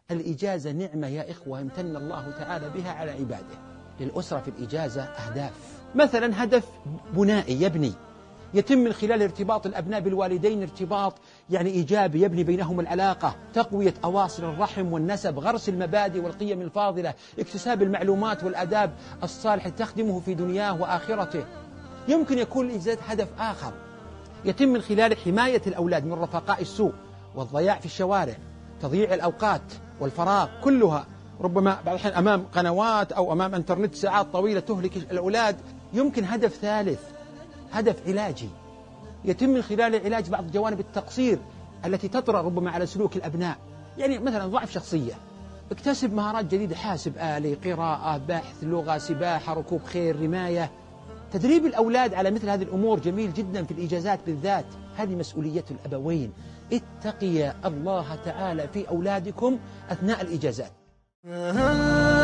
الإجازة نعمة يا إخوة امتن الله تعالى بها على عباده. للأسرة في الإجازة أهداف، مثلا هدف بنائي يبني، يتم من خلال ارتباط الأبناء بالوالدين ارتباط إيجابي يبني بينهم العلاقة، تقوية أواصر الرحم والنسب، غرس المبادئ والقيم الفاضلة، اكتساب المعلومات والآداب الصالحة تخدمه في دنياه وآخرته. يمكن يكون الإجازة هدف آخر يتم من خلال حماية الأولاد من رفقاء السوء والضياع في الشوارع، تضييع الأوقات والفراغ كلها ربما بعض الأحيان أمام قنوات أو أمام إنترنت ساعات طويلة تهلك الأولاد. يمكن هدف ثالث، هدف علاجي يتم من خلال علاج بعض جوانب التقصير التي تطرأ ربما على سلوك الأبناء، مثلا ضعف شخصية، اكتسب مهارات جديدة، حاسب آلي، قراءة، بحث، لغة، سباحة، ركوب خيل، رماية. تدريب الأولاد على مثل هذه الأمور جميل جدا في الإجازات بالذات. هذه مسؤولية الأبوين. اتقي الله تعالى في أولادكم أثناء الإجازات.